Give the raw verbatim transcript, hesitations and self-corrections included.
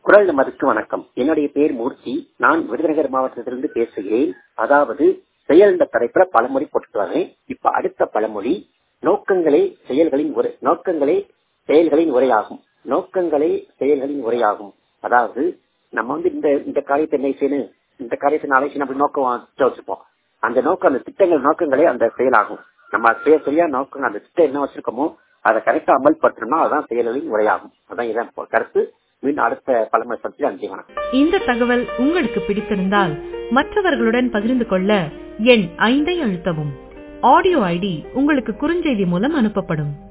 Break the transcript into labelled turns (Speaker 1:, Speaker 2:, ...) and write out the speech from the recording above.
Speaker 1: குரல் நமதுக்கு வணக்கம். என்னுடைய பேர் மூர்த்தி. நான் விருதுநகர் மாவட்டத்திலிருந்து பேசுகிறேன். அதாவது செயல் என்ற தலைப்புல பழமொழி போட்டுட்டு வரேன். இப்ப அடுத்த பழமொழி நோக்கங்களே செயல்களின் உரை நோக்கங்களே செயல்களின் உரையாகும். நோக்கங்களே செயல்களின் உரையாகும். அதாவது நம்ம வந்து இந்த இந்த காரியத்தை என்ன செய்யணும், இந்த காரியத்தை நாளை செய்யணும் அப்படி நோக்கம் வச்சிருப்போம். அந்த நோக்கம், அந்த திட்டங்கள் நோக்கங்களே அந்த செயலாகும். நம்ம சரியா நோக்கம், அந்த திட்டம் என்ன வச்சிருக்கோமோ அதை கரெக்டா அமல்படுத்தணும்னா அதுதான் செயல்களின் உரையாகும். அதான் இதான் கருத்து. மீண்டும் அடுத்த பழமொழி பற்றி நன்றி, வணக்கம்.
Speaker 2: இந்த தகவல் உங்களுக்கு பிடித்திருந்தால் மற்றவர்களுடன் பகிர்ந்து கொள்ள எண் ஐந்தை அழுத்தவும். ஆடியோ ஐடி உங்களுக்கு குறுஞ்செய்தி மூலம் அனுப்பப்படும்.